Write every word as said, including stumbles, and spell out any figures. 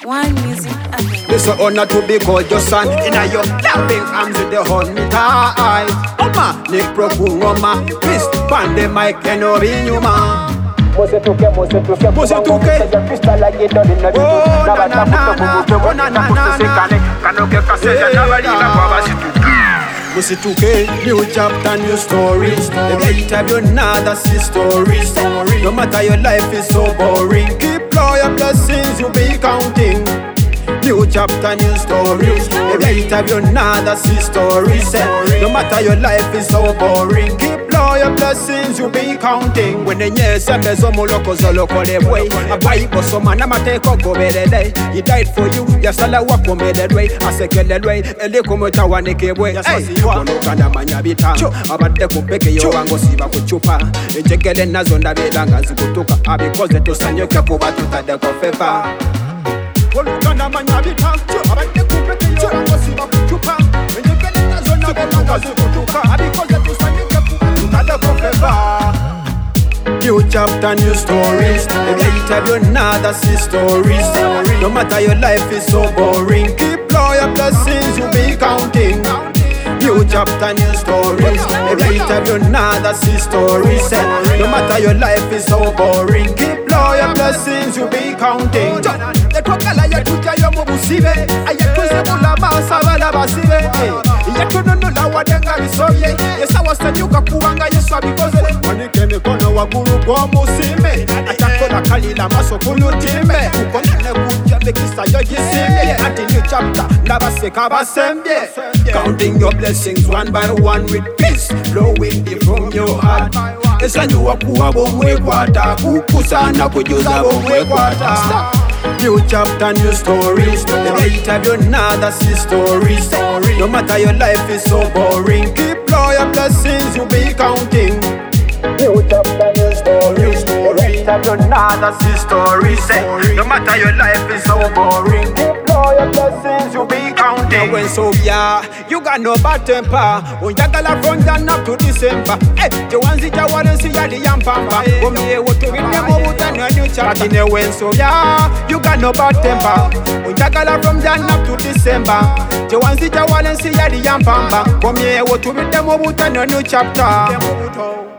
One music again. This a honor to be called your son. In a your loving arms with the honey eyes. Oma, Nick Prokungoma, Fist, Pande Mike, and Orinyuma. Mose tuke, mose tuke, Mose tuke. Pista la yedo ni na bitu. Oh, Na na na na na, oh na na na na. Kanoke kaseja na bali na kwa basi tuke. Mose tuke, new chapter, new stories. Every time you another see stories. No matter your life is so boring. Keep loyal blessings you be counting. New chapter, new stories. Every time you another see stories. No matter your life is so boring. Keep loyal blessings you be counting. When the years are mezo moloko zoloko lebwe. A Bible so man amateko go bedede. He died for you. Yasala wako mededwe. Asekeledwe. Ele komo chawane kebwe. Hey, kono kanda manyabita. Abade kupeke yo wango siba kuchupa. Ejekele nazo ndabedanga zikutuka. Abikoze tusanyoke kuba tutade kofefa. Olukana manyabita, abande kupeke yo wango siba kuchupa. Ejekele nazo ndabedanga zikutuka. Abikoze tusanyoke kuba tutade kofefa. New chapter, new stories. Every time you another see stories. No matter your life is so boring. Keep loyal blessings you be counting. New chapter, new stories. Every time you another see stories. No matter your life is so boring. Keep loyal blessings you be counting. The kokala ya tuja yo mubusibe. Ayatuze mula masa wala basibe. Yatunono la wadenga bisoye. Yesa wasanyuka kuwanga yeswa because Manike mikono wa guru kwa musime. Atakola kalila maso kulutime. Ukonene kuja bekisa yo jisime. Ati new chapter, nabase kabasembye. Counting your blessings one by one with peace flowing deep from your heart. Esanyuwa kuwa bomwe kwata. Kukusana kujuza bomwe kwata. New chapter, new stories. Every time you another see stories. No matter your life is so boring. Keep loyal blessings you be counting. New chapter, new stories. Every time you another see stories. No matter your life is so boring. Keep loyal blessings you be counting. When so yeah, you got no bad temper. Unjagala from Jan up to December. Eh, Joanzi Jawaran see ya the yampamba. Omi what to read them over than a new chapter. When so yeah, you got no bad temper. Unjagala from Jan up to December. Joanzi Jawaran see ya the yampamba. Omi what to read them over than a new chapter.